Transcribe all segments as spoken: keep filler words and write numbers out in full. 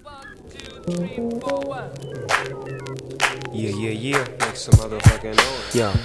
Yeah, yeah, yeah. Make some motherfucking noise. Yeah.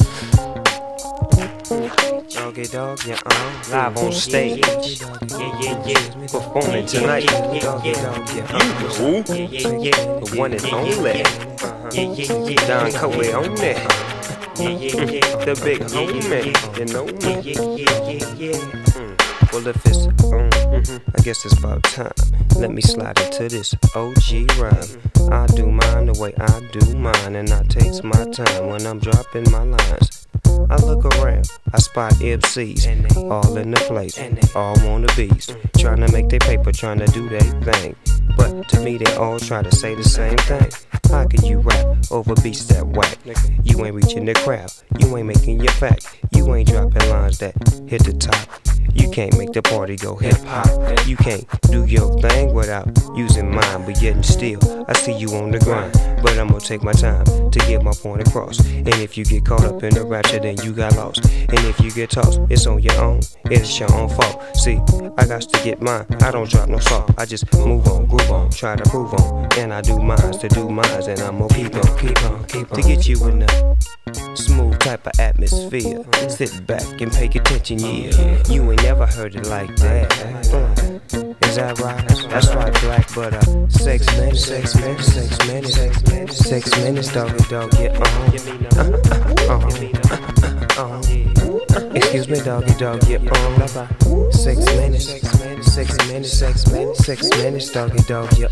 Doggy dog, yeah, uh, live on stage. Yeah, yeah, yeah. Performing tonight. Doggy dog, yeah, uh, who? Yeah, yeah. The one and only. Yeah, yeah, yeah. Don Coey on it. Yeah, yeah, yeah. The big homie. You know me. Yeah, yeah, yeah. Well, if it's on, mm-hmm. I guess it's about time. Let me slide into this O G rhyme. I do mine the way I do mine, and I takes my time when I'm dropping my lines. I look around, I spot M Cs, all in the place, all wannabes, trying to make their paper, trying to do their thing. But to me, they all try to say the same thing. How can you rap over beats that whack? You ain't reaching the crowd, you ain't making your fact, you ain't dropping lines that hit the top. You can't make the party go hip-hop. You can't do your thing without using mine. But yet and still, I see you on the grind. But I'm gonna take my time to get my point across. And if you get caught up in the rapture, then you got lost. And if you get tossed, it's on your own. It's your own fault. See, I got to get mine. I don't drop no salt. I just move on, groove on, try to prove on. And I do mines to do mines. And I'm gonna keep on, keep on, keep on. To get you in the smooth type of atmosphere. Sit back and pay attention, yeah. You ain't never heard it like that. Uh, is that right? That's right, black, but uh, sex minutes, sex minutes, sex minutes, sex minutes, sex minutes, doggy dog, yeah, uh, uh, uh, uh, uh, excuse me, doggy dog, yeah, uh, six minutes, six minutes, six minutes, six minutes, six minutes, doggy dog, yeah,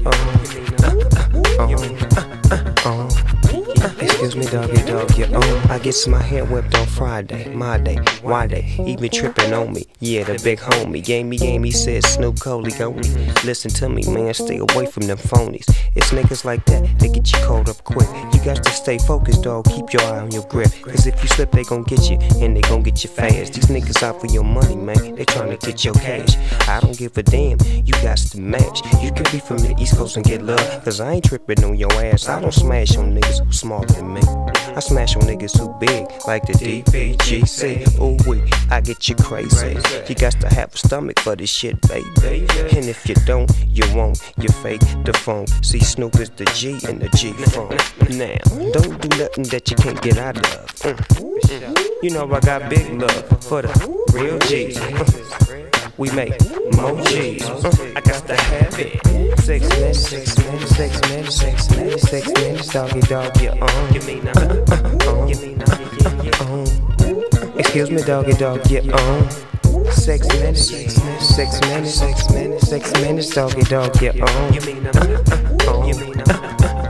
uh, uh, uh, uh. Excuse me, doggy dog, yeah, um, I gets my hair whipped on Friday, my day, why they even tripping on me? Yeah, the big homie gave me game, he said Snoop Coley Goldie. Listen to me, man, stay away from them phonies. It's niggas like that, they get you caught up quick. You got to stay focused, dog, keep your eye on your grip. Cause if you slip, they gon' get you, and they gon' get you fast. These niggas out for your money, man, they tryna get your cash. I don't give a damn, you got to match. You can be from the East Coast and get love, cause I ain't tripping on your ass. I don't smash on niggas who smaller than me. I smash on niggas who big, like the D P G C. Ooh wee, I get you crazy. You got to have a stomach for this shit, baby. And if you don't, you won't. You fake the phone. See, Snoop is the G and the G phone. Now, don't do nothing that you can't get out of. Mm, mm. You know I got big love for the real G's. Mm. We make more G's. Mm. I got to have it. Six minutes, six minutes, six minutes, six minutes, six minutes, doggy dog, yeah, um. Give me now, uh, give me now, yeah, yeah, um. Excuse me, doggy dog, yeah, um. Six minutes, six minutes, six minutes, six minutes, six minutes, doggy dog, yeah, um. Give me now, uh, give me now,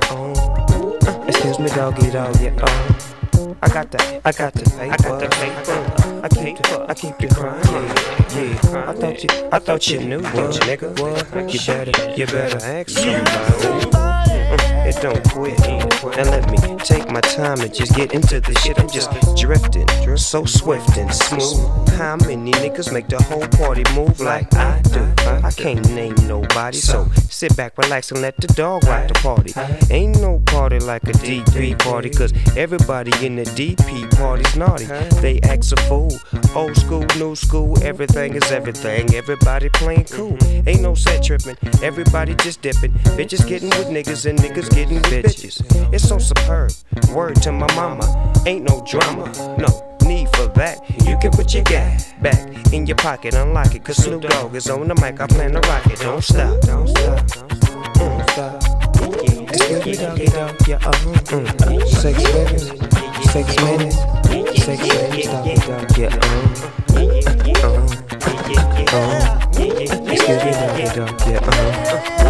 um. Excuse me, doggy dog, yeah, um. I got that, I got the paper, I got the paper. I keep, I keep you crying, yeah, yeah. I thought you, I thought you knew, what, nigga, what? You better, you better ask somebody. It don't quit, and let me take my time and just get into the shit. I'm just drifting, so swift and smooth. How many niggas make the whole party move like I do? I can't name nobody, so sit back, relax, and let the dog rock the party. Ain't no party like a D P party, cause everybody in the D P party's naughty. They act a fool, old school, new school, everything is everything. Everybody playing cool, ain't no set tripping, everybody just dipping. Bitches getting with niggas and niggas getting with bitches. It's so superb, word to my mama, ain't no drama, no need for that. You can put your gat back in your pocket, unlock it, cause Snoop Dogg is on the mic, I plan to rock it. Don't stop, don't stop, don't stop. Excuse me, doggy dog, yeah, uh-huh, mm. Six minutes, six minutes, six minutes, doggy dog, yeah, uh-huh, uh-huh, uh-huh. Excuse me, doggy dog, yeah, uh-huh.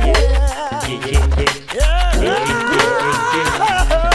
Yeah, yeah, yeah. Yeah, yeah, yeah, yeah.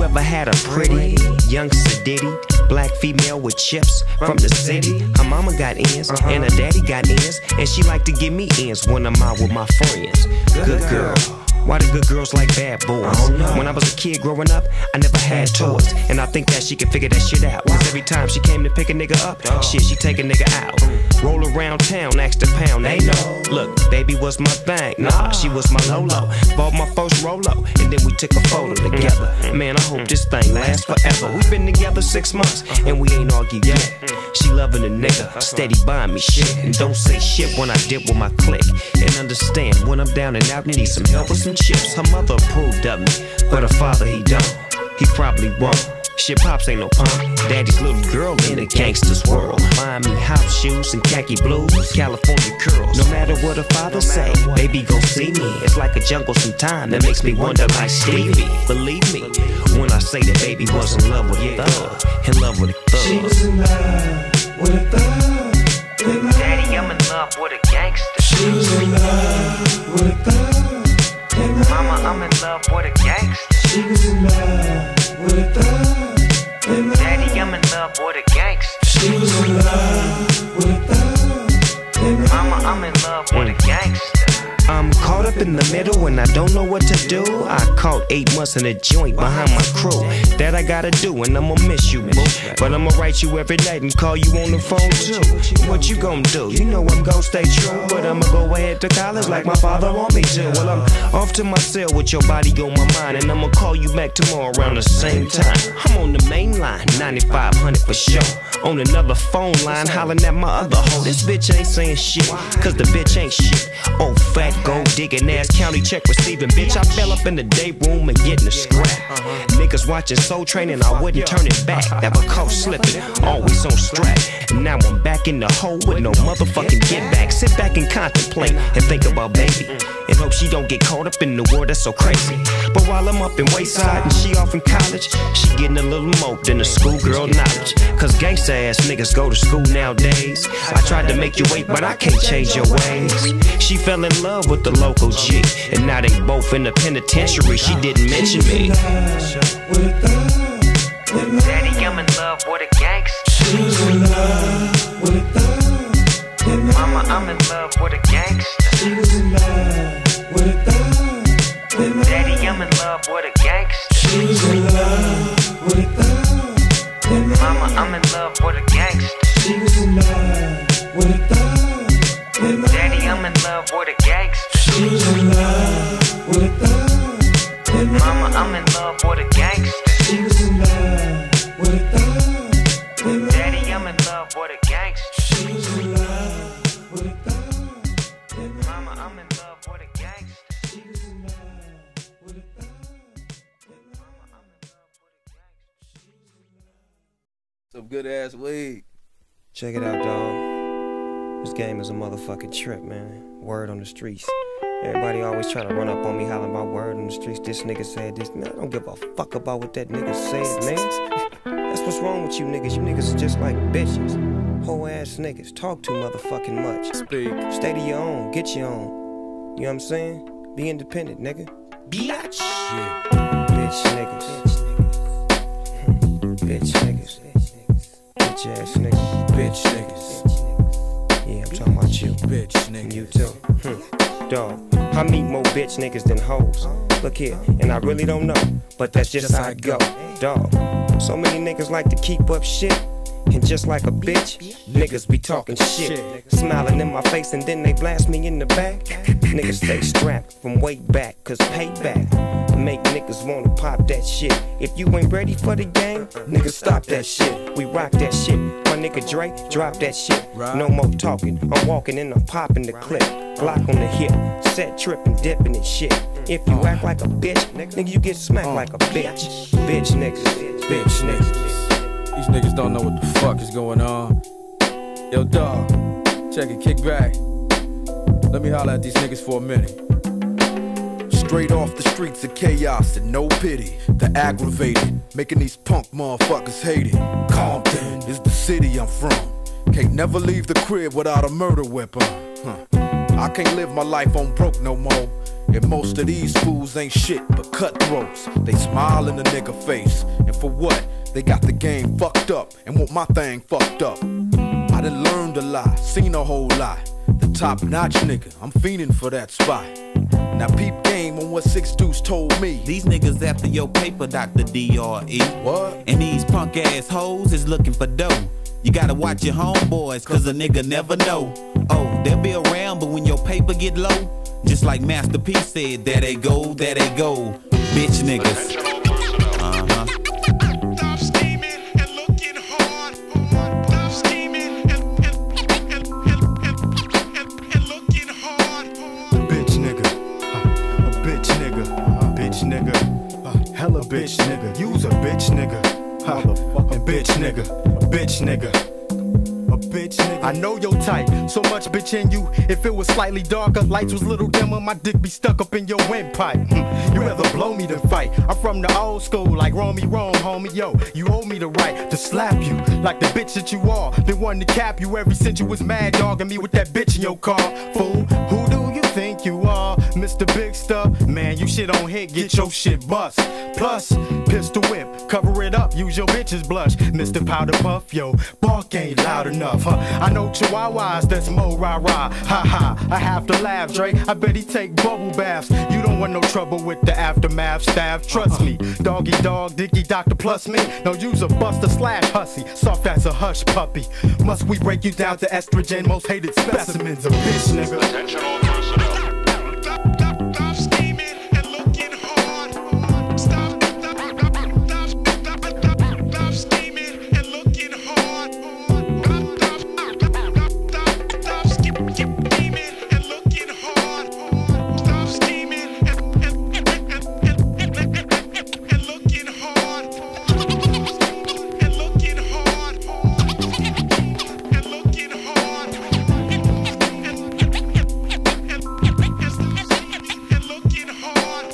You ever had a pretty young sedity black female with chips from the city? Her mama got ends and her daddy got ends, and she like to give me ends when I'm out with my friends. Good girl. Why do good girls like bad boys? When I was a kid growing up, I never had toys, and I think that she can figure that shit out. Cause every time she came to pick a nigga up, shit, she take a nigga out. Roll around town, ask the pound, they know. Look, baby was my thing, nah, she was my Lolo. Bought my first Rolo, and then we took a photo together. Man, I hope this thing lasts forever. We've been together six months, and we ain't argued yet. She loving a nigga, steady buying me shit, and don't say shit when I dip with my clique. And understand, when I'm down and out, need some help with some chips. Her mother approved of me, but her father, he don't. He probably won't. Shit, pops ain't no punk. Daddy's little girl in a gangster's world. Buying me house shoes and khaki blues, California curls. No matter what her father say, baby gon' see me. It's like a jungle sometime that makes me wonder like Stevie. Believe me when I say that baby was in love with a thug, in love with a thug. She was in love with a thug. Daddy, I'm in love with a gangster. She was in love with a thug. Mama, I'm in love with a gangster. She was in love with a thug. Daddy, I'm in love with a gangster. She was in love with a thug. Mama, I'm in love with a gangster. I'm caught up in the middle and I don't know what to do. I caught eight months in a joint behind my crew. That I gotta do and I'ma miss you, boo. But I'ma write you every night and call you on the phone too. What you gon' do? You know I'm gon' stay true, but I'ma go ahead to college like my father want me to. Well, I'm off to my cell with your body on my mind, and I'ma call you back tomorrow around the same time. I'm on the main line, ninety-five hundred for sure. On another phone line, hollering at my other hoe. This bitch ain't saying shit, cause the bitch ain't shit. Old fat gold digging ass county check receiving bitch. I fell up in the day room and getting a scrap. Niggas watching Soul Train and I wouldn't turn it back. Never caught slipping, always on strap. And now I'm back in the hole with no motherfucking get back. Sit back and contemplate and think about baby, and hope she don't get caught up in the world that's so crazy. But while I'm up in Wayside and she off in college, she getting a little more than a schoolgirl knowledge. Cause gangsta ass niggas go to school nowadays. I tried to make you wait, but I can't change your ways. She fell in love with the local G, and now they both in the penitentiary. She didn't mention me. Daddy, I'm in love with a gangster. She was in love with a thug. Mama, I'm in love with a gangster. She was in love with a thug. Daddy, I'm in love with a gangster. She was in love with a thug. Mama, I'm in love with a gangster. She was in love with a thug. Daddy, I'm in love with a gangster. She was in love with a thug. Mama, I'm in love with a gangster. She was in love with a thug. Daddy, I'm in love with a gangster. She was in love with a thug. Mama, I'm in love with a gangster. She was in love with a thug. Mama, I'm in love with a gangster. Some good ass weed. Check it out, dog. This game is a motherfucking trip, man. Word on the streets. Everybody always try to run up on me hollering about word on the streets. This nigga said this. Man, I don't give a fuck about what that nigga said, man. That's what's wrong with you niggas. You niggas are just like bitches. Whole ass niggas. Talk too motherfucking much. Speak. Stay to your own. Get your own. You know what I'm saying? Be independent, nigga. Bitch. Yeah. Bitch niggas. Bitch niggas. Bitch ass niggas. Bitch niggas. Yeah, I'm talking about you. Bitch niggas. And you too. Hmm. Dog, I meet more bitch niggas than hoes. Look here, and I really don't know, but that's just how I go. Dog, so many niggas like to keep up shit, and just like a bitch, niggas be talking shit. Smiling in my face and then they blast me in the back. Niggas stay strapped from way back, cause payback make niggas wanna pop that shit. If you ain't ready for the game, niggas stop that shit. We rock that shit. My nigga Dre, drop that shit. No more talking, I'm walking and I'm popping the clip. Glock on the hip, set tripping, dipping and shit. If you act like a bitch, nigga, you get smacked like a bitch. Bitch niggas, bitch niggas. These niggas don't know what the fuck is going on. Yo, dog, check it, kick back. Let me holler at these niggas for a minute. Straight off the streets of chaos and no pity. The aggravated, making these punk motherfuckers hate it. Compton is the city I'm from. Can't never leave the crib without a murder weapon. Huh. I can't live my life on broke no more. And most of these fools ain't shit but cutthroats. They smile in the nigga face, and for what? They got the game fucked up and want my thing fucked up. I done learned a lot, seen a whole lot. The top-notch nigga, I'm fiending for that spot. Now peep game on what Six Deuce told me. These niggas after your paper, Doctor D R E. What? And these punk ass hoes is looking for dough. You gotta watch your homeboys, cause a nigga never know. Oh, they'll be around, but when your paper get low, just like Master P said, there they go, there they go. Bitch niggas. Uh-huh. Stop scheming and looking hard. Stop scheming and, and, and, and, and, and, and looking hard. Bitch nigga, uh, a bitch nigga, a bitch nigga, uh, hella bitch nigga, you's a bitch nigga, uh, a bitch nigga, a bitch nigga, a bitch nigga. I know your type, so much bitch in you. If it was slightly darker, lights was little dimmer, my dick be stuck up in your windpipe. Mm. You rather blow me than fight. I'm from the old school, like roll me wrong, homie. Yo, you owe me the right to slap you like the bitch that you are. Been wanting to cap you ever since you was mad dogging me with that bitch in your car. Fool, who do you think you are? Mister Big Stuff, man, you shit on hit, get your shit bust. Plus, pistol whip, cover it up, use your bitch's blush. Mister Powder Puff, yo, bark ain't loud enough, huh? I know chihuahuas, that's mo rah rah, ha ha. I have to laugh, Dre, I bet he take bubble baths. You don't want no trouble with the aftermath staff, trust me. Doggy dog, dicky doctor plus me. No use a buster slash hussy, soft as a hush puppy. Must we break you down to estrogen, most hated specimens of bitch nigga. Attention all personnel. Stop, stop, stop scheming and looking hard. Stop, stop, stop, stop, stop, stop, stop scheming and looking hard. Stop, stop, stop, stop, stop scheming and looking hard. Stop scheming and, and, and, and, and, and, and looking hard. And looking hard. And looking hard. And looking hard.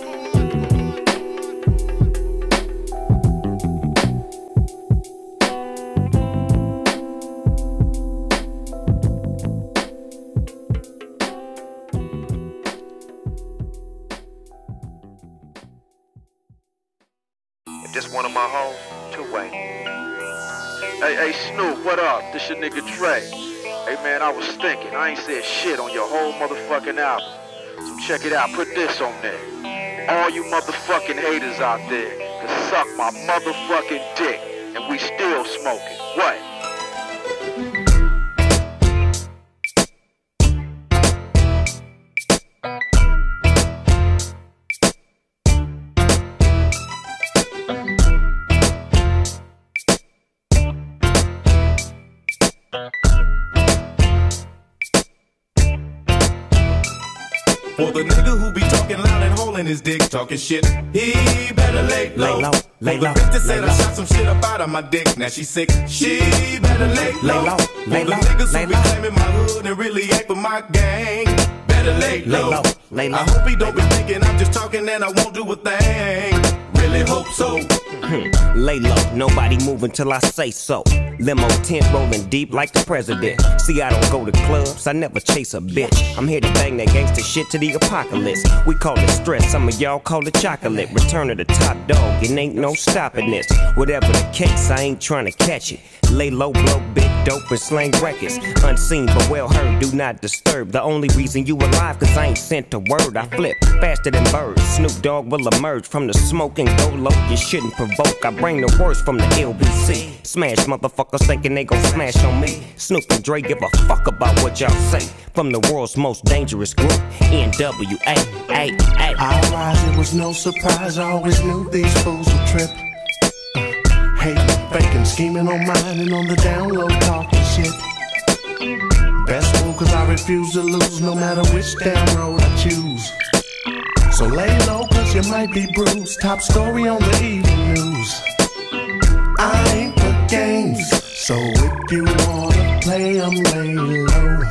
If this one of my hoes, two-way. Hey, hey, Snoop, what up? This your nigga Dre. Hey, man, I was thinking. I ain't said shit on your whole motherfucking album. So check it out. Put this on there. All you motherfucking haters out there can suck my motherfucking dick. And we still smoking. What? For the nigga who be talking loud and holding his dick, talking shit, he better lay low. Lay low, lay For the low, bitch that said lay I low. shot some shit up out of my dick, now she sick, she better lay low. Lay low, lay For the low, niggas lay who be low. claiming my hood and really ain't for my gang, better lay low. low, lay low. I hope he don't be thinking I'm just talking and I won't do a thing. Really hope so. Lay low, nobody moving till I say so. Limo tent rolling deep like the president. See, I don't go to clubs, I never chase a bitch. I'm here to bang that gangster shit to the apocalypse. We call it stress, some of y'all call it chocolate. Return of the top dog, it ain't no stopping this. Whatever the case, I ain't trying to catch it. Lay low, blow big dope and slang records. Unseen but well heard, do not disturb. The only reason you alive, cause I ain't sent a word. I flip faster than birds. Snoop Dogg will emerge from the smoke and go low. You shouldn't provoke, I bring the worst from the L B C. Smash motherfuckers thinking they gon' smash on me. Snoop and Dre give a fuck about what y'all say. From the world's most dangerous group, N W A, A, A. I rise, it was no surprise, I always knew these fools would trip. Uh, hating, faking, scheming on mine and on the down low talking shit. Best move cause I refuse to lose no matter which damn road I choose. So lay low cause you might be bruised. Top story on the evening news. I ain't for games, so if you wanna play, I'm lay low.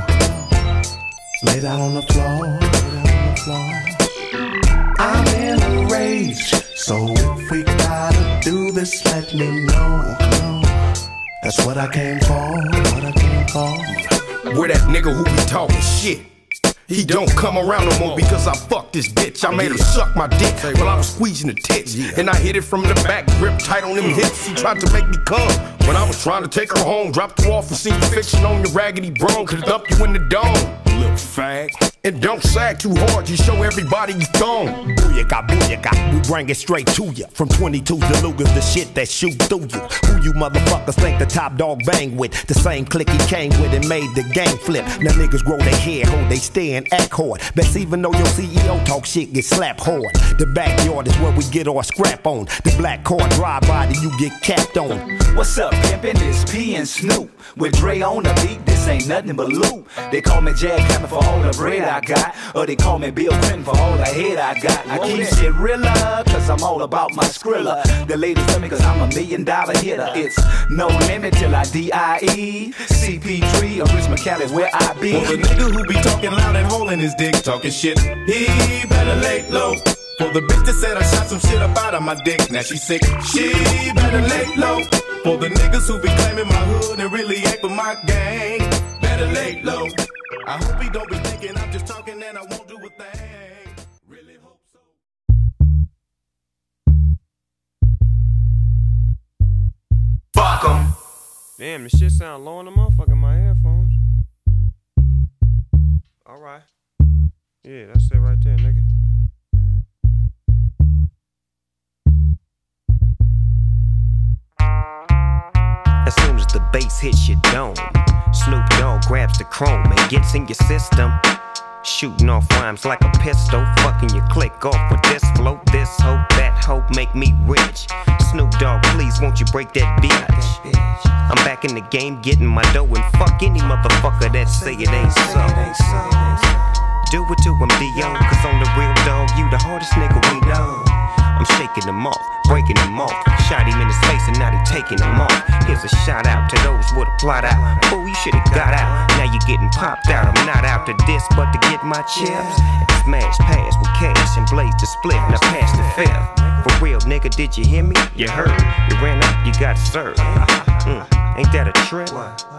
Lay down on the floor, lay down on the floor. I'm in a rage, so if we gotta do this, let me know. That's what I came for, what I came for. We're that nigga who be talking shit. He don't come around no more because I fucked this bitch. I made her suck my dick while I was squeezing the tits. And I hit it from the back, grip tight on them hips. He tried to make me come when I was trying to take her home. Dropped her off and seen fiction on your raggedy bro. Could dump you in the dome, little fag. And don't sag too hard, you show everybody you thong. Booyaka, booyaka, we bring it straight to you. From twenty-twos to Lugas, the shit that shoot through you. Who you motherfuckers think the top dog bang with? The same clique he came with and made the game flip. Now niggas grow their hair, hold they stay and act hard. Best even though your C E O talk shit, get slapped hard. The backyard is where we get our scrap on. The black car drive by that you get capped on. What's up, pimpin'? It's P and Snoop. With Dre on the beat, this ain't nothing but loot. They call me Jack Hammer for all the bread I got. Or they call me Bill Clinton for all the head I got. I keep shit realer, cause I'm all about my skrilla. The ladies love me cause I'm a million dollar hitter. It's no limit till I D I E. C P three or Rich McCallie where I be. For the nigga who be talking loud and holding his dick, talking shit, he better lay low. For the bitch that said I shot some shit up out of my dick, now she sick, she better lay low. For the niggas who be claiming my hood and really ain't for my gang, better lay low. I hope he don't be thinking I'm just talking and I won't do a thing. Really hope so. Fuck 'em. Damn, this shit sound low in the motherfucker in my headphones. Alright. Yeah, that's it right there, nigga. As soon as the bass hits your dome, Snoop Dogg grabs the chrome and gets in your system. Shooting off rhymes like a pistol, fucking your click off with this flow. This hope, that hope make me rich. Snoop Dogg, please won't you break that bitch? I'm back in the game getting my dough and fuck any motherfucker that say it ain't so. Do it to him, D O, cause on the real dog, you the hardest nigga we know. I'm shaking them off, breaking them off. Shot him in his face and now they taking him off. Here's a shout out to those with a plot out. Fool, you should've got out. Now you getting popped out. I'm not out to this, but to get my chips. Smash pass with cash and blaze the split. Now pass the fifth. For real, nigga, did you hear me? You heard. You ran up, you got served. Mm, ain't that a trip?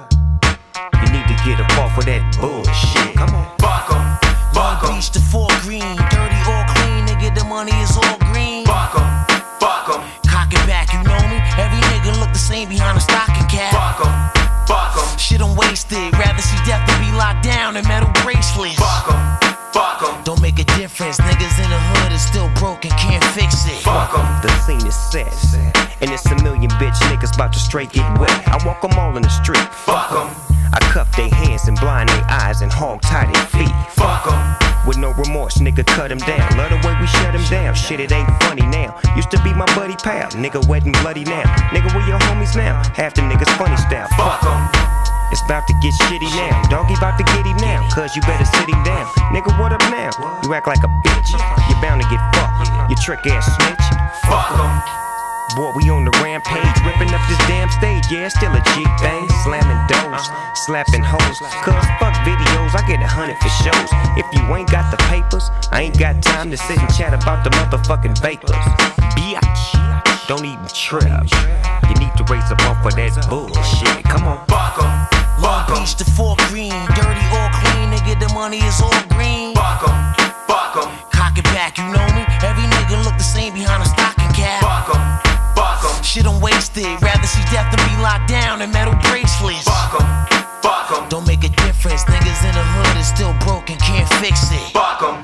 You need to get up off of that bullshit. Come on. Fuck 'em, fuck 'em. Beach to four green, dirty or clean, nigga, the money is all green. Fuck 'em, fuck 'em. Cock it back, you know me. Every nigga look the same behind a stocking cap. Fuck 'em, fuck 'em. Shit I'm wasted, rather see death than be locked down in metal bracelets. Fuck 'em, fuck 'em. Don't make a difference, niggas in the hood is still broken, can't fix it. Fuck 'em. The scene is set, and it's a million bitch niggas about to straight get wet. I walk 'em all in the street. Fuck 'em. I cuff their hands and blind their eyes and hog tie their feet. Fuck 'em. With no remorse, nigga, cut him down. Love the way we shut him down. Shit, it ain't funny now. Used to be my buddy pal. Nigga wet and bloody now. Nigga, we your homies now. Half the niggas funny style. Fuck 'em. It's about to get shitty now. Doggy about to get him now. Cause you better sit him down. Nigga, what up now? You act like a bitch. You're bound to get fucked. You trick ass snitch. Fuck 'em. Boy, we on the rampage, ripping up this damn stage. Yeah, it's still a G thing. Slamming doors, slapping hoes. Cause fuck videos, I get a hundred for shows. If you ain't got the papers, I ain't got time to sit and chat about the motherfucking vapors. Bitch, don't even trip. You need to raise up off of that bullshit. Come on, fuck 'em. Long Beach to four green, dirty or clean, nigga, the money is all green. Fuck 'em, fuck 'em. Cock it back, you know me. Every nigga look the same behind a stocking cap. Fuck 'em. Shit I'm wasted, rather see death than be locked down in metal bracelets. Fuck 'em, fuck 'em. Don't make a difference, niggas in the hood is still broken, can't fix it. Fuck 'em.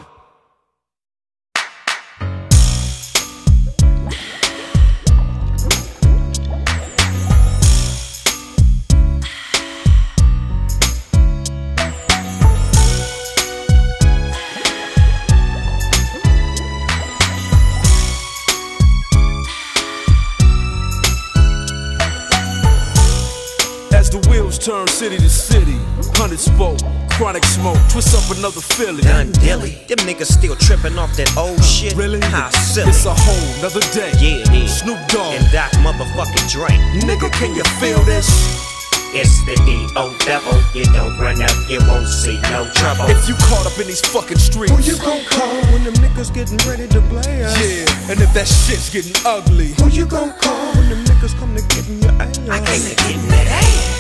The wheels turn city to city, hundred spoke, chronic smoke, twist up another Philly. Done dilly, them niggas still tripping off that old shit. Really? How silly. It's a whole nother day. Yeah, it is. Snoop Dogg and Doc motherfucking Dre. Nigga, can you feel this? It's the D O devil. You don't run up, you won't see no trouble. If you caught up in these fucking streets, who you gon' call when them niggas getting ready to play us? Yeah, and if that shit's getting ugly, who you gon' call when them niggas come to getting your ass? I came to getting that ass.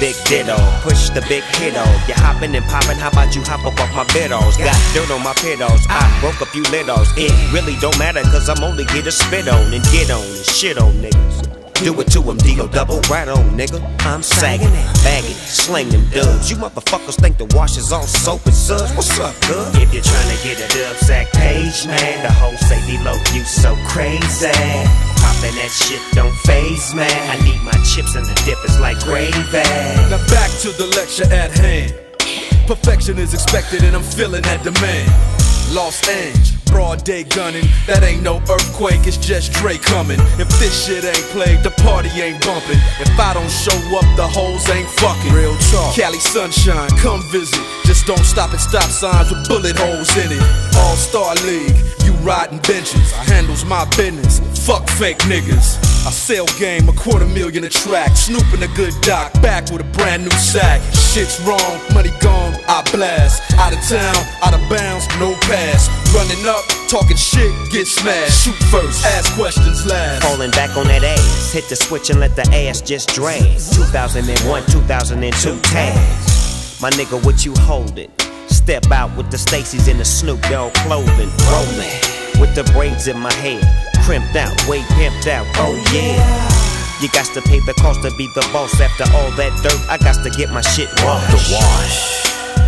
big ditto. Push the big hit on. You hopping and popping, how about you hop up off my biddles? Got dirt on my pedals, I broke a few littles. It really don't matter, cause I'm only here to spit on and get on and shit on niggas. Do it to him, D O double right on, nigga. I'm sagging it, bagging it, slang them dubs. You motherfuckers think the wash is all soap and suds. What's up, good? If you're trying to get a dub sack page, man, the whole say D-Lo, you so crazy. Poppin' that shit don't phase, man. I need my chips and the dip is like gravy. Now back to the lecture at hand. Perfection is expected and I'm feeling that demand. Los Angeles, broad day gunning. That ain't no earthquake, it's just Dre coming. If this shit ain't played, the party ain't bumping. If I don't show up, the hoes ain't fucking. Real talk. Cali sunshine, come visit. Just don't stop at stop signs with bullet holes in it. All-Star League, you riding benches. I handles my business, fuck fake niggas. I sell game, a quarter million a track. Snoop and a good doc, back with a brand new sack. Shit's wrong, money gone, I blast. Out of town, out of bounds, no pass. Running up, talking shit, get smashed. Shoot first, ask questions last. Falling back on that ass, hit the switch and let the ass just drag. two thousand one, two thousand two tags. My nigga, what you holding? Step out with the Stacy's in the Snoop Dogg clothing. Rolling with the braids in my hair, crimped out, way pimped out. Oh yeah. You got to pay the cost to be the boss. After all that dirt, I got to get my shit washed. The wash.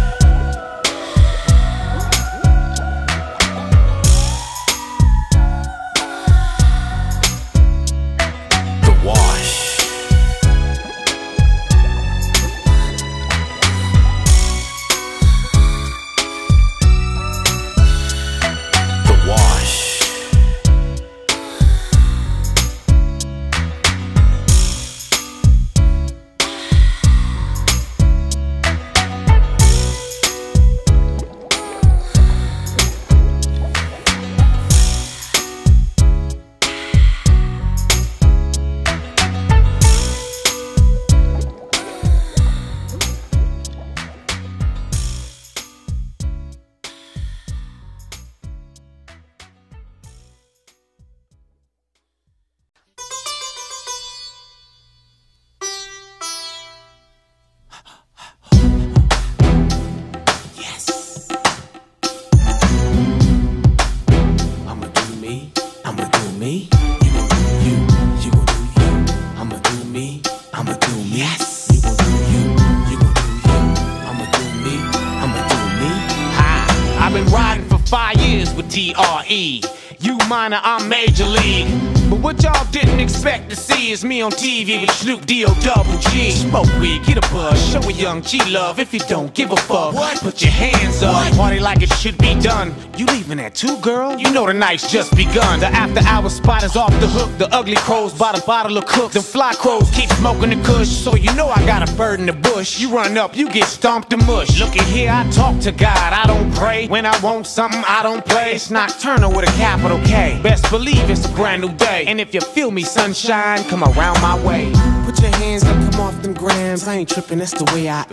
I'm Major League. But what y'all didn't expect to see is me on T V with Snoop D O double G. Smoke weed, get a buzz, show a young G love. If you don't give a fuck, what? Put your hands up. What? Party like it should be done. You leaving at two, girl? You know the night's just begun. The after hour spot is off the hook. The ugly crows by the bottle of cook. The fly crows keep smoking the kush. So you know I got a bird in the bush. You run up, you get stomped to mush. Look at here, I talk to God, I don't pray. When I want something, I don't play. It's nocturnal with a capital K. Best believe it's a brand new day. And if you feel me, sunshine, come around my way. Put your hands up, come off them grams. I ain't tripping, that's the way I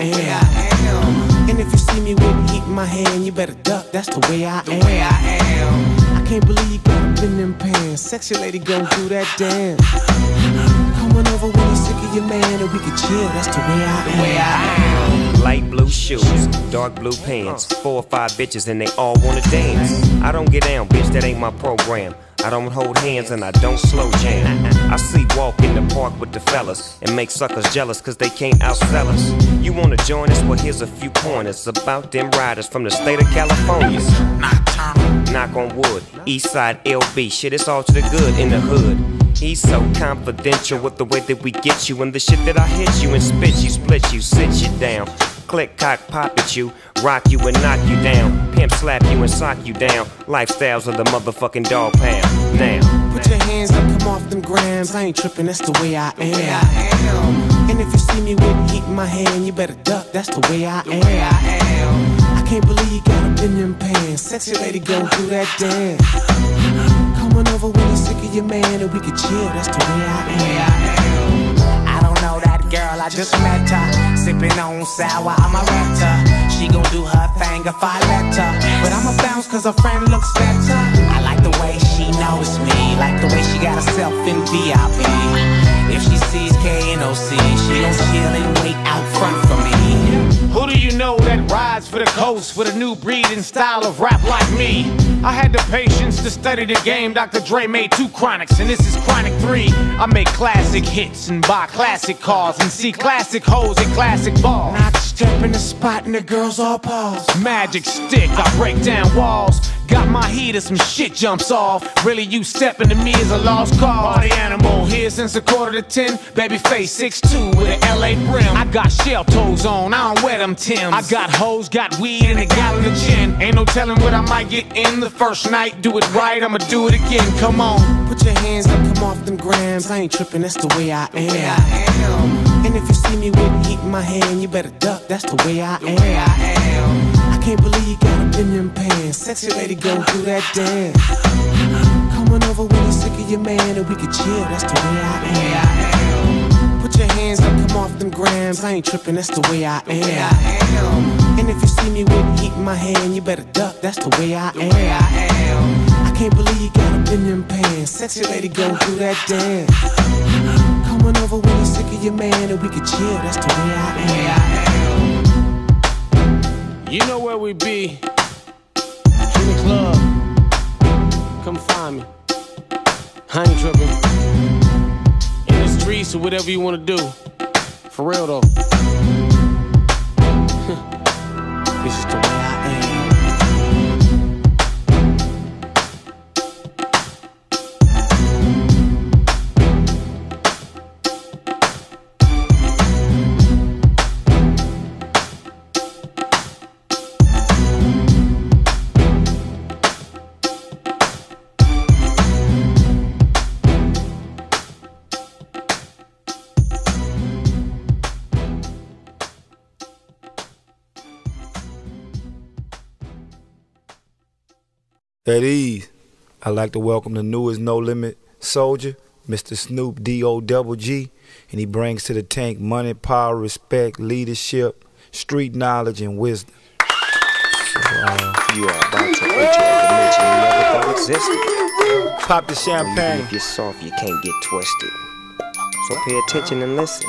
am. And if you see me with heat in my hand, you better duck, that's the way I am. Way I am. I can't believe you got up in them pants. Sexy lady gon' do that dance. Come on over when you're sick of your man and we can chill, that's the way I am. Way I am. Light blue shoes, dark blue pants, four or five bitches and they all wanna dance. I don't get down, bitch, that ain't my program. I don't hold hands and I don't slow jam. I sleepwalk in the park with the fellas and make suckers jealous cause they can't outsell us. You wanna join us? Well here's a few pointers about them riders from the state of California. Knock on wood, Eastside L B, shit it's all to the good in the hood. He's so confidential with the way that we get you and the shit that I hit you and spit you, split you, sit you down. Click, cock, pop at you, rock you and knock you down. Pimp slap you and sock you down. Lifestyles of the motherfucking dog pound. Now, put your hands up, come off them grams. I ain't tripping, that's the way I am. And if you see me with heat in my hand, you better duck, that's the way I am. I can't believe you got up in them pants. Sexy lady gon' do that dance. Come on over when you're sick of your man and we can chill, that's the way I am. I don't know that girl, I just met her. Sipping on sour, I'ma rent her. She gon' do her thing if I let her. But I'ma bounce cause her friend looks better. I like the way she knows me, like the way she got herself in V I P. If she sees K and O C, she gon' chill and wait out front for me. Who do you know that rides for the coast with a new breed and style of rap like me? I had the patience to study the game. Doctor Dre made two chronics, and this is chronic three. I make classic hits and buy classic cars and see classic hoes and classic balls. I step in the spot and the girls all pause. Magic stick, I break down walls. Got my heater, some shit jumps off. Really, you stepping to me is a lost cause. Party animal here since a quarter to ten. Babyface six two with an L A brim. I got shell toes on, I don't wear them Timbs. I got hoes, got weed, and a gallon of gin. Ain't no telling what I might get in the first night. Do it right, I'ma do it again. Come on. Put your hands up, come off them grams. I ain't tripping, that's the way I am. And if you see me with heat in my hand, you better duck, that's the way I am. I can't believe you got up in them pants. Sexy lady, go do that dance. Come on over when you're sick of your man and we can chill, that's the way I am. Put your hands up, come off them grams. I ain't tripping, that's the way I am. And if you see me with heat in my hand, you better duck, that's the way I am. I can't believe you got up in them pants. Sexy lady, go do that dance. Come on over when you're sick of your man and we can chill, that's the way I am. You know where we be. In the club. Come find me. I ain't tripping. In the streets or whatever you wanna do. For real though. This is the way I am. At ease, I'd like to welcome the newest No Limit soldier, Mister Snoop D O Double G, and he brings to the tank money, power, respect, leadership, street knowledge, and wisdom. So, uh, you are about to enter a dimension you never thought existed. Pop the champagne. If you're soft, you can't get twisted. So pay attention and listen.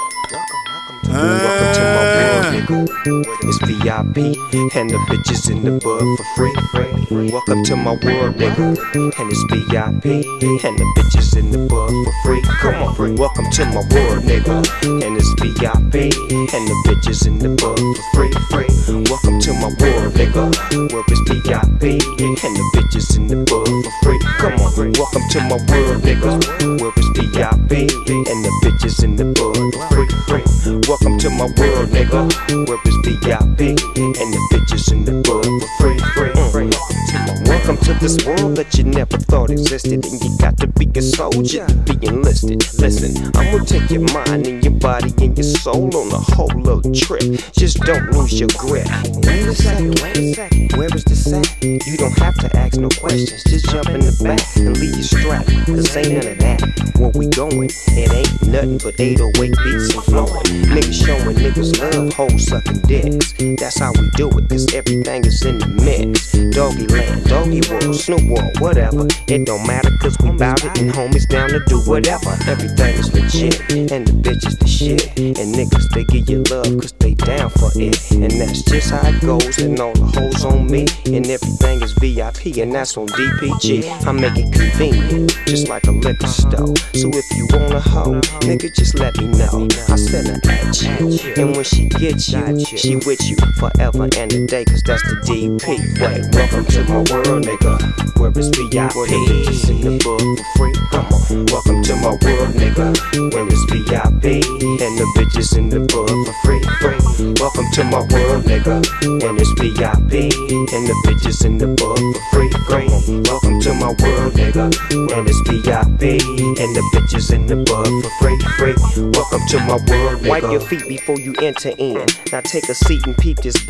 Uh, Welcome to my world, nigga. It's V I P, and the bitches in the bud for free. Welcome to my world, nigga. And it's V I P, and the bitches in the bud for free. Come on, welcome to my world, nigga. And it's V I P, and the bitches in the bud for free. Welcome to my world, nigga. Where it's V I P, and the bitches in the bud for free. Come on, welcome to my world, nigga. Where it's V I P, and the bitches in the bud for free. Welcome to my world, nigga. Where it's V I P and the bitches in the bud for free, free, free. Welcome to this world that you never thought existed, and you got to be a soldier to be enlisted. Listen, I'm gonna take your mind and your body and your soul on a whole little trip. Just don't lose your grip. Wait a second, wait a second. Where is this at? You don't have to ask no questions. Just jump in the back and leave your strap. Cause ain't none of that. Where we going? It ain't nothing but eight oh eight beats and flowing. Niggas showing niggas love, hoes sucking dicks. That's how we do it, cause everything is in the mix. Doggy land, doggy world, Snoop World, whatever. It don't matter cause we bout it, and homies down to do whatever. Everything is legit, and the bitches the shit. And niggas, they give you love cause they down for it. And that's just how it goes, and all the hoes on me. And everything is V I P, and that's on D P G. I make it convenient, just like a liquor store. So if you want a hoe, nigga, just let me know. I send her at you, and when she gets you, she with you forever and a day, cause that's the D P way. Welcome to my world, nigga, where it's V I P, bitches in the bud for free. Come on, welcome to my world, nigga, where it's V I P and the bitches in the bud for free, free. Welcome to my world, nigga, when it's V I P and the bitches in the bud for free, free. Welcome to my world, nigga, when it's V I P and the bitches in the bud for free, free. Welcome to my world, nigga. Wipe your feet before you enter in. Now take a seat and peep this beat.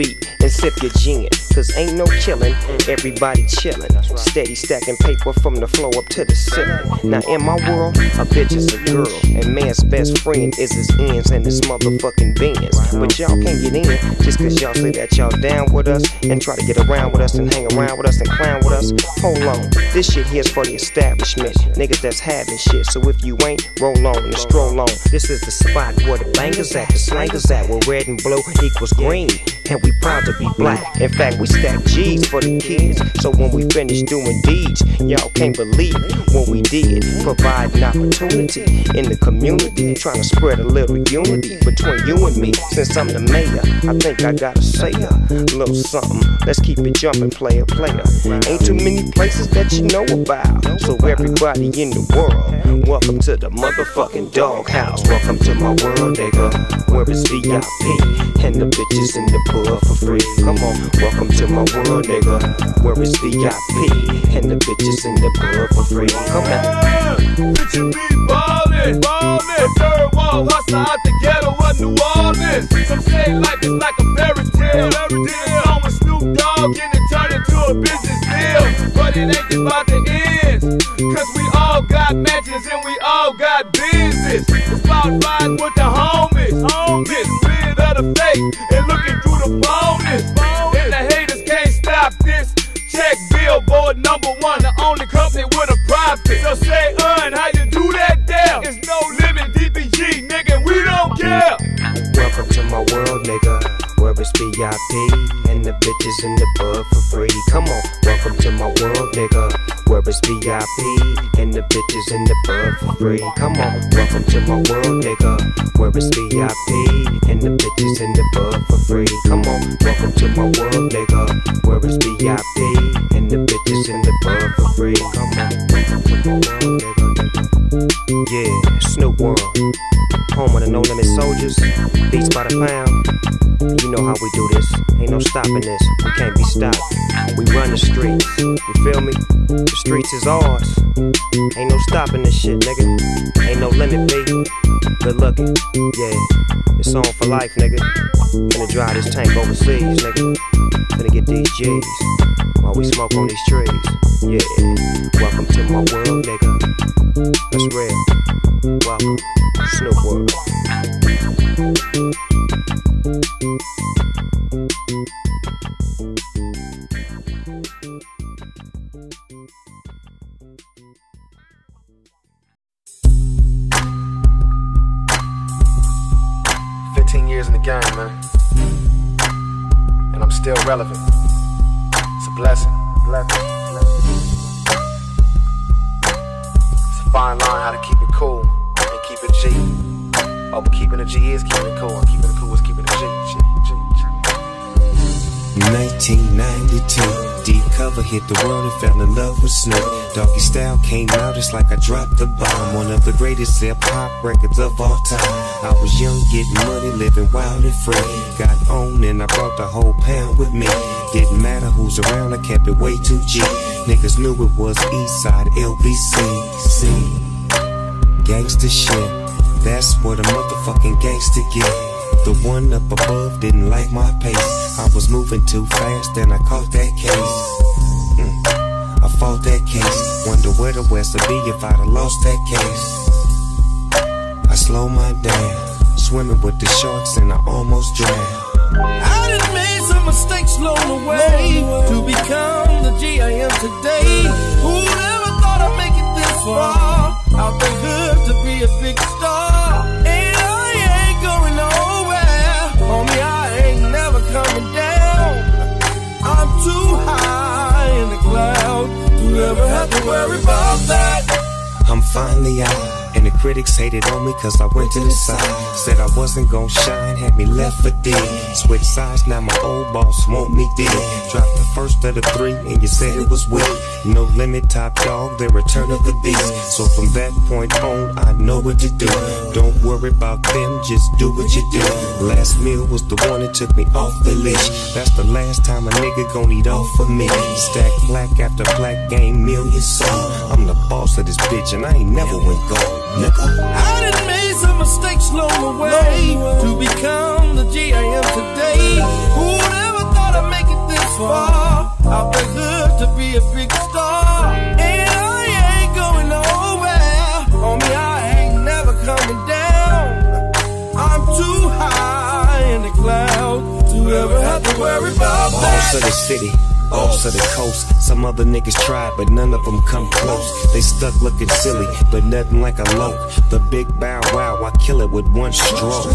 and sip your gin. Cause ain't no killing, everybody chillin'. Steady stacking paper from the floor up to the ceiling. Now in my world, a bitch is a girl, and man's best friend is his ends and his motherfucking bends. But y'all can't get in just cause y'all say that y'all down with us and try to get around with us and hang around with us and clown with us. Hold on, this shit here's for the establishment, niggas that's having shit. So if you ain't, roll on and stroll on. This is the spot where the bangers at, the slangers at, where red and blue equals green, and we proud to be black. In fact, we stack G's for the kids, so when we finish doing deeds, y'all can't believe what we did. Provide an opportunity in the community, trying to spread a little unity between you and me. Since I'm the mayor, I think I gotta say a little something. Let's keep it jumping, player, player. Ain't too many places that you know about, so everybody in the world, welcome to the motherfucking doghouse. Welcome to my world, nigga, where it's V I P and the bitches in the pool for free. Come on, welcome to my world, nigga, where it's V I P and the bitches in the pool for free. Come on. Picture me ballin', ballin', third world hustler out the ghetto of New Orleans. Some say life is like a fairy tale, fairy tale. On with Snoop Dogg and it turned into a business deal, but it ain't about the ends, cause we all got matches and we all got business. It's about riding with the homies, getting rid of the fake and looking through the bonus. And the haters can't stop this. Check Billboard number one, the only company with a profit. So say, un, how you do that there? It's no limit, D P G, nigga, we don't care. Welcome to my world, nigga, where it's V I P and the bitches in the bud for free. Come on, welcome to my world, nigga, where it's V I P and the bitches in the bud for free. Come on, welcome to my world, nigga, where it's V I P and the bitches in the bud for free. Come on, welcome to my world, nigga, where it's V I P and the bitches in the bud for free. Come on, welcome to my world, nigga. Yeah, Snoop World, home of the No Limit Soldiers, beats by the pound. You know how we do this, ain't no stopping this, we can't be stopped. We run the streets, you feel me? The streets is ours, ain't no stopping this shit, nigga. Ain't no limit, B. Good looking, yeah, it's on for life, nigga. Finna drive this tank overseas, nigga. Finna get these G's while we smoke on these trees. Yeah, welcome to my world, nigga. That's real. Welcome, Snoop World. fifteen years in the game, man, and I'm still relevant. It's a blessing. Blessing. It's a fine line how to keep it cool and keep it G. Oh, but keeping it G is keeping it cool, and keeping it cool is keeping it G. G, G, G. nineteen ninety-two, deep cover hit the world and fell in love with Snoop. Doggy Style came out, it's like I dropped the bomb. One of the greatest hip-hop records of all time. I was young, getting money, living wild and free. Got on and I brought the whole pound with me. Didn't matter who's around, I kept it way too G. Niggas knew it was Eastside L B C. See, gangsta shit, that's what a motherfucking gangster get. The one up above didn't like my pace. I was moving too fast and I caught that case. Mm, I fought that case. Wonder where the West would be if I'd have lost that case. I slow my down, swimming with the sharks and I almost drowned. I done made some mistakes along the way to become the G I am today. Who never thought I'd make it this far? Out the hood to be a big star. And I ain't going nowhere. Homie, I ain't never coming down. I'm too high in the clouds to ever have to worry about that. I'm finally out, and the critics hated on me cause I went to the side. Said I wasn't gon' shine, had me left for dead. Switch sides, now my old boss want me dead. Dropped the first of the three and you said it was weak. No Limit, Top Dog, the return of the beast. So from that point on, I know what to do. Don't worry about them, just do what you do. Last meal was the one that took me off the leash. That's the last time a nigga gon' eat off of me. Stack black after black, game millions sold. I'm the boss of this bitch and I ain't never went gold. I done made some mistakes along the way to become the G I am today. Who never thought thought I'd make it this far. Out the hood to be a big star. And I ain't going nowhere. On me, I ain't never coming down. I'm too high in the clouds to ever have to worry about that. Boss of the city, boss of the coast. Some other niggas tried, but none of them come close. They stuck looking silly, but nothing like a loke. The big bow wow, I kill it with one stroke.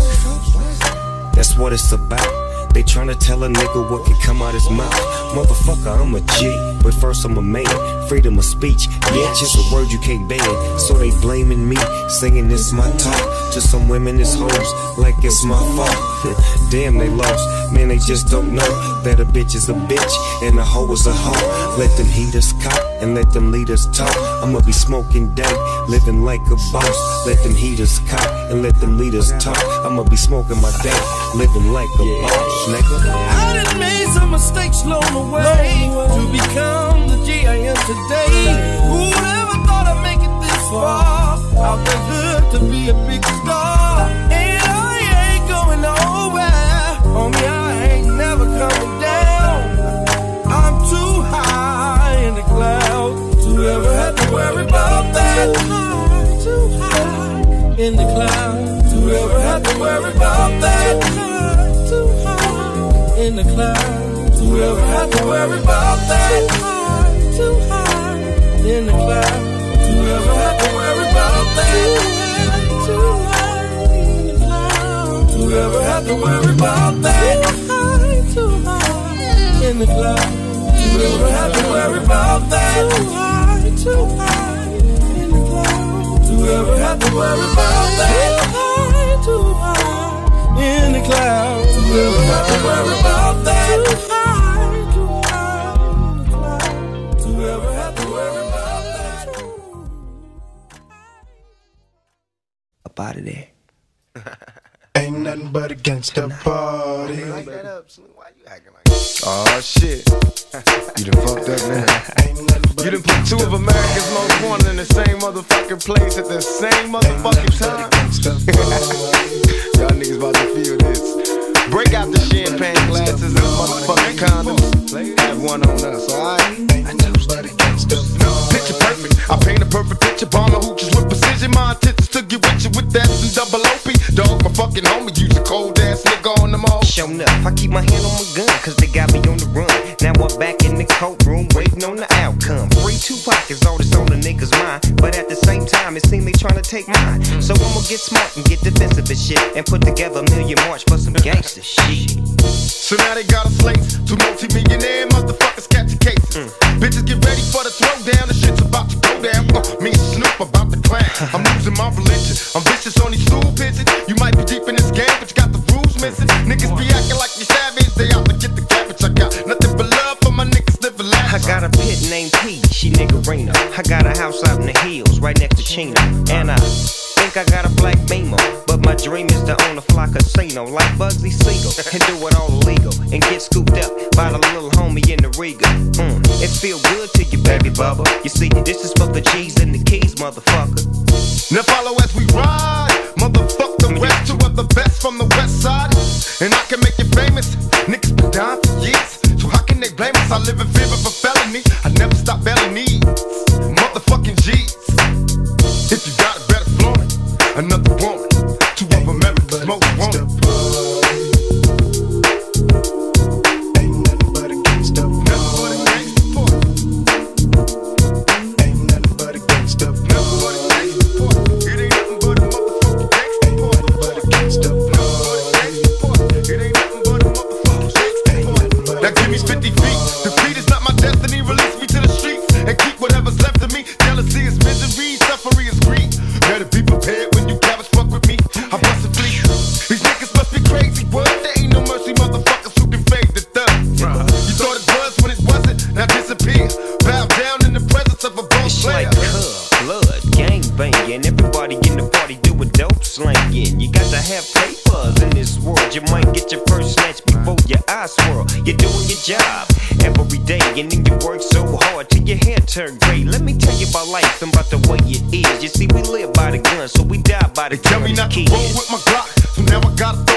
That's what it's about. They tryna tell a nigga what can come out his mouth. Motherfucker, I'm a G, but first I'm a man. Freedom of speech, bitch, it's a word you can't ban. So they blaming me, singing this my talk. To some women it's hoes, like it's my fault. Damn, they lost, man, they just don't know that a bitch is a bitch and a hoe is a hoe. Let them heaters cop and let them leaders talk. I'ma be smoking dank, living like a boss. Let them heaters cop and let them leaders talk. I'ma be smoking my dank, living like a boss, nigga. I done made some mistakes along the way to become the G I am today. Who'd ever thought I'd make it this far? Out the hood to be a big star. And I ain't going nowhere. On me, I ain't never coming down. I'm too high in the clouds to ever have to worry about that. Too high, too high in the clouds to ever have to worry about that. Too high in the clouds to ever have to worry about that. Too high in the clouds to ever have to worry about that. Too high in the clouds to ever have to worry about that. Too high in the clouds to ever have to worry about that. Too high in the clouds to ever have to worry about that. Too high in the clouds to ever have to worry about that. Too high, too high in the clouds to ever have to worry about that. Up out of there. Ain't nothing but against the party. Oh shit. You done fucked up, man. You done put two of America's most wanted in the same motherfucking place at the same motherfucking time. Y'all niggas about to feel this. Break out the champagne glasses and motherfucking condoms. Have one on us, alright? Picture perfect. I paint a perfect picture. Bomb the hoochies with precision. My intentions to get with you with that and double O P. Dog, my fucking homie. Use a cold ass nigga on them all. Show enough. I keep my hand on my gun, cause they got me on the run. Now I'm back in the courtroom, waiting on the outcome. Free Tupac is all that's on the niggas' mind. But at the same time, it seems they tryna take mine. So I'ma get smart and get defensive and shit, and put together a million march for some gangster shit. So now they got a slate. Two multi-millionaire motherfuckers catch a case. Mm. Bitches get ready for the throwdown. The shit's about to go down. Uh, me and Snoop about to clown. I'm losing my religion. I'm vicious on these stool pigeons. You might be deep in this game, but you got the rules missing. Niggas be acting like they savage. They out to get the cabbage. I got nothing but love for my niggas living lavish. I got a pit named P, she niggerina. I got a house out in the hills, right next to Chino. And I think I got a black Beamer, but my dream is to own a fly casino like Bugsy Siegel and do it all illegal and get scooped up by the little homie in the Riga. Mm, it feel good to you, baby bubba. You see, this is for the G's and the keys, motherfucker. Now follow as we ride, motherfuck the rest. Two of the best from the west side, and I can make you famous. Niggas been down for years, so how can they blame us? I live in fear of a felony. I never stop belly needs, motherfucking G's. If you got it, better flaunt it. Another woman, two of America's most wanted. Ain't nothing but against the party. Ain't nothing but against the party. It ain't nothing but a motherfucking gangsta party. Against the party. It ain't nothing but a motherfucking gangsta party. Now give me fifty feet. Defeat is not my destiny. Release me to the streets and keep whatever's left of me. Jealousy is misery, suffering is greed. Better be prepared when you cowards fuck with me. I bust a fleet. These niggas must be crazy. What? There ain't no mercy, motherfuckers who can fade the thug. You thought it was when it wasn't. Now disappear. Bow down in the presence of a boss player. It's like cub, blood, gang banging. Everybody in the party doing dope slanging. You got to have papers in this world. You might get your first snatch before your eyes swirl. You're doing your job every day, and then you work so hard till your hair turn gray. Let me tell you about life and about the way it is. You see, we live by the gun, so we die by the gun. Tell me not to roll with my Glock, so now I gotta